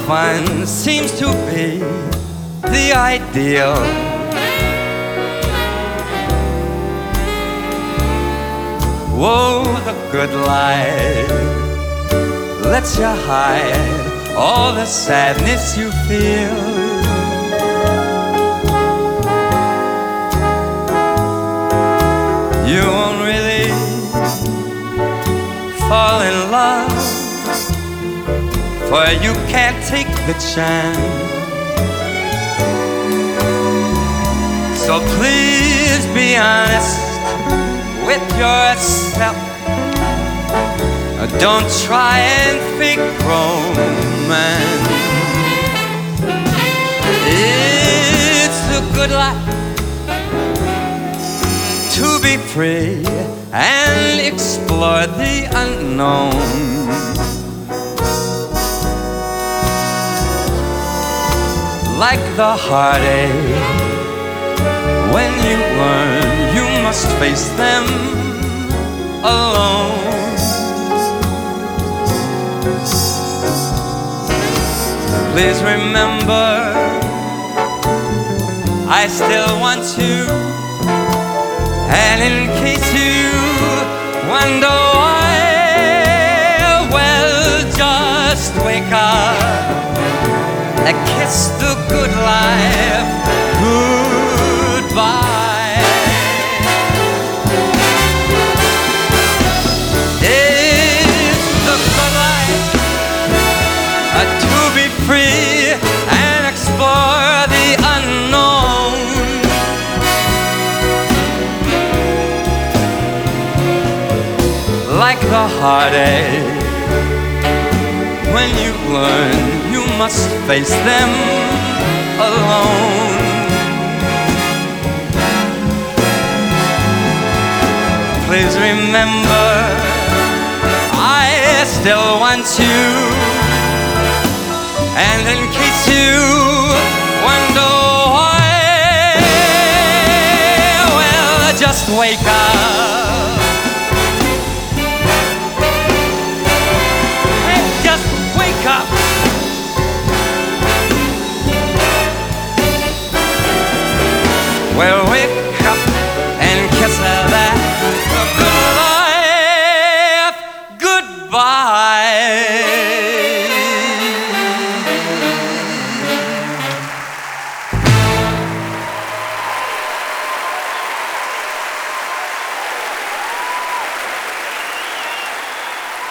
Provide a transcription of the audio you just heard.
fun seems to be the ideal. Whoa, the good life lets you hide all the sadness you feel. You won't really fall in love, for you can't take the chance. So please be honest with yourself. Don't try and fake romance. It's a good life to be free and explore the unknown. Like the heartache, when you learn you must face them alone. Please remember, I still want you. And in case you wonder why, well, just wake up and kiss the good life goodbye. It's the good life to be free and explore the unknown. Like the heartache, when you learn you must face them alone. Please remember, I still want you. And in case you wonder why, well, just wake up